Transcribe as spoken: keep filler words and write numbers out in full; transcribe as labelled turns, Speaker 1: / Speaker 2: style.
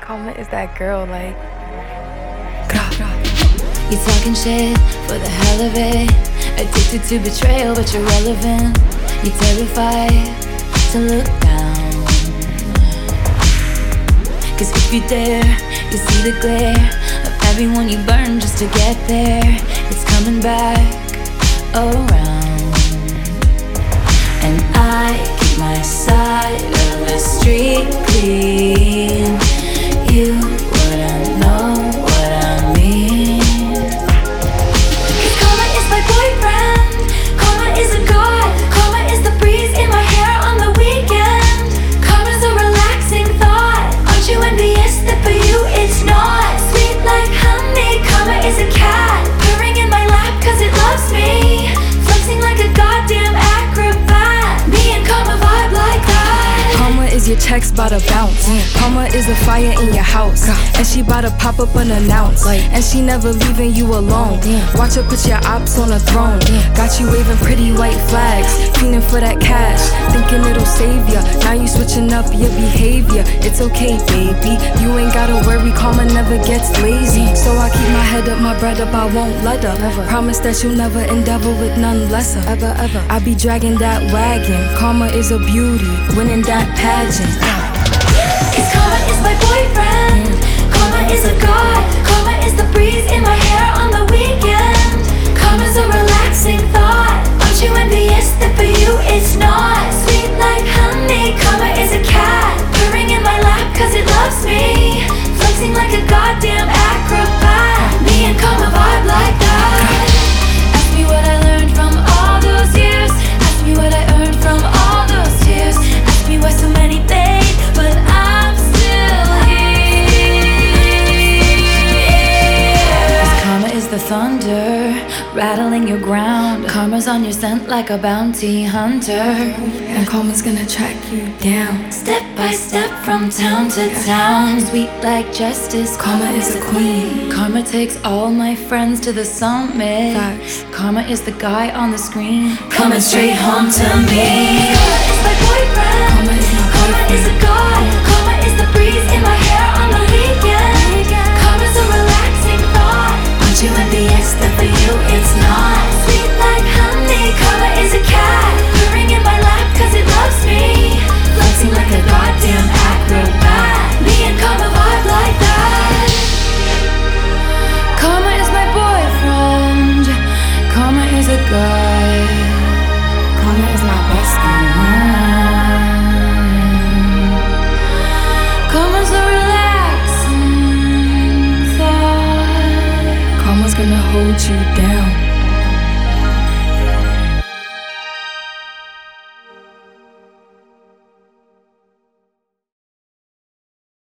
Speaker 1: Karma is that girl, like.
Speaker 2: You talking shit for the hell of it. Addicted to betrayal, but you're relevant. You're terrified to look down. Cause if you dare, you see the glare of everyone you burn just to get there. It's coming back around. And I keep my side of the street clean. You wouldn't know what I mean. Cause karma is my boyfriend. Karma is a god. Karma is the breeze in my hair on the weekend. Karma's a relaxing thought. Aren't you envious that for you it's not? Sweet like honey. Karma is a cat purring in my lap cause it loves me. Flexing like a goddamn acrobat. Me and karma vibe like that.
Speaker 1: Karma is your checks bout to bounce. Karma is a fire in your house, and she bout to pop up unannounced. And she never leaving you alone. Watch her put your ops on a throne. Got you waving pretty white flags, fiending for that cash, thinking it'll save ya. Now you switching up your behavior. It's okay, baby, you ain't gotta worry. Karma never gets lazy. So I keep my head up, my bread up, I won't let her. Never. Promise that you'll never endeavor with none lesser. Ever, ever. I be dragging that wagon. Karma is a beauty, winning that pageant.
Speaker 2: Cause karma is my boyfriend. Karma is a god. Karma is the breeze in my hair on the weekend. Karma's a relaxing thought. Aren't you envious that for you it's not? Sweet like honey. Karma is a cat purring in my lap cause it loves me. Flexing like a goddamn acrobat. Me and karma vibe like that. Ask me what I learned from all those years. Ask me what I earned from all those tears. Ask me why so many paid, but I'm still here. Cause karma is the thunder rattling your ground. Karma's on your scent like a bounty hunter.
Speaker 1: And karma's gonna track you down.
Speaker 2: Step by step from town to town. Sweet like justice.
Speaker 1: Karma is a queen.
Speaker 2: Karma takes all my friends to the summit.
Speaker 1: Facts.
Speaker 2: Karma is the guy on the screen coming straight home to me. Karma is my boyfriend.
Speaker 1: Karma is my
Speaker 2: Karma is a god. Karma is the breeze in my hair on the weekend. Karma's a relaxing thought. Aren't you envious that for you it's not? Sweet like honey. Karma is a cat purring in my lap cause it loves me. Flexing like a goddamn acrobat. Me and karma vibe like that. Karma is my boyfriend. Karma is a guy.
Speaker 1: Karma is my bestie.
Speaker 2: Karma's a relaxing thought.
Speaker 1: Karma's gonna hold you down.